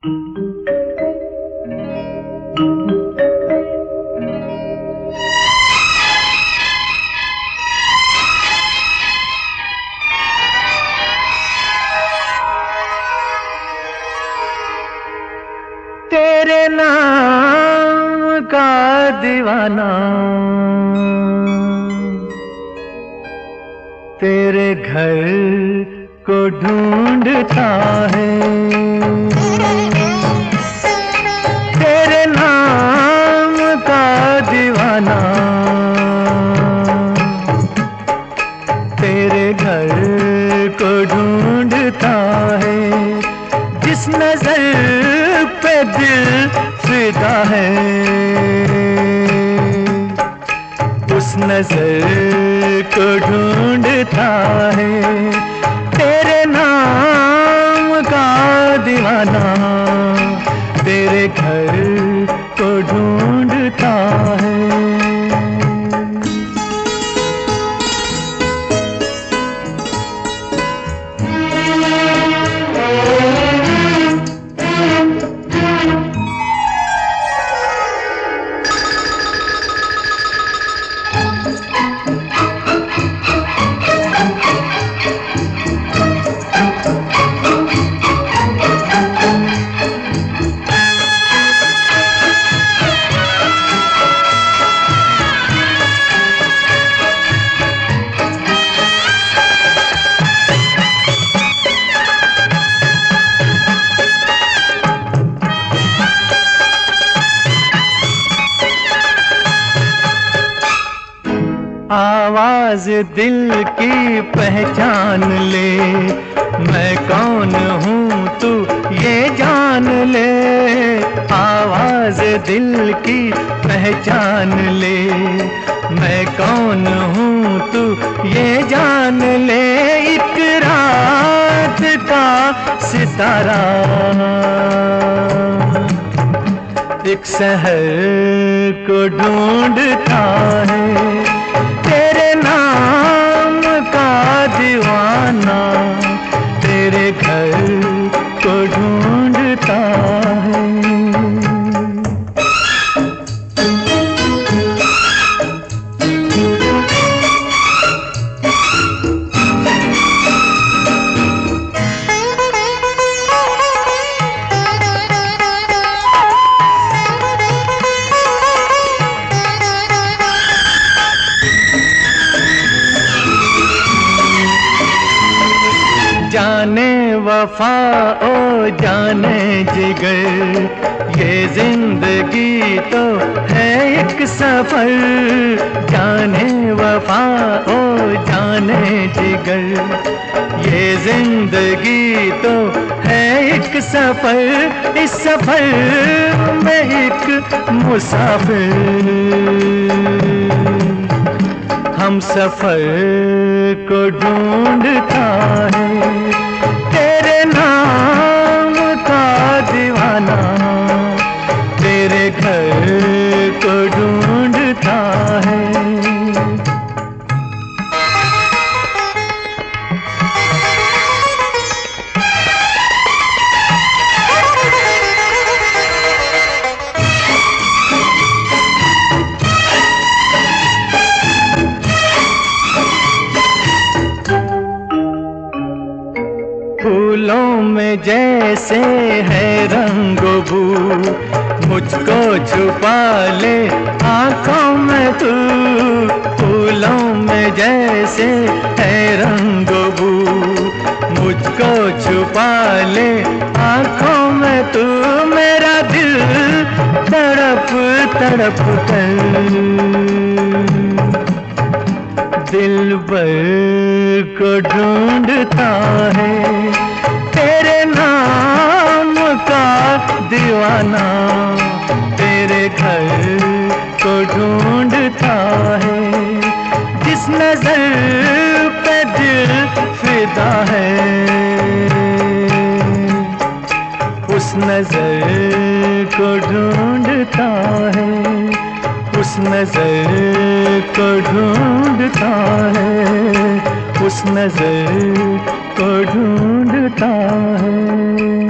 तेरे नाम का दीवाना तेरे घर को ढूंढता है। तेरे नाम का दीवाना तेरे घर को ढूंढता है। जिस नजर पे दिल फिदा है उस नजर को ढूंढता है। तेरे नाम का दीवाना तेरे घर को ढूंढता है। आवाज दिल की पहचान ले, मैं कौन हूँ तू ये जान ले। आवाज दिल की पहचान ले, मैं कौन हूँ तू ये जान ले। एक रात का सितारा एक शहर को ढूंढता है। तेरे नाम का दीवाना तेरे घर को ढूंढता है। जाने वफा ओ जाने जिगर, ये जिंदगी तो है एक सफर। जाने वफा ओ जाने जिगर, ये जिंदगी तो है एक सफर। इस सफर में एक मुसाफिर हम सफर को ढूंढता है। तेरे नाम का दीवाना तेरे घर को ढूंढता है। फूलों में जैसे है रंगो बू, मुझको छुपा ले आँखों में तू। फूलों में जैसे है रंगो बू, मुझको छुपा ले आँखों में तू। मेरा दिल तड़प तड़प कर दिलबर को ढूंढता है। तेरे नाम का दीवाना तेरे घर को ढूंढता है। जिस नजर पे दिल फिदा है उस नजर को ढूंढता है। उस नजर को ढूंढता है। उस नजर को ढूंढता है।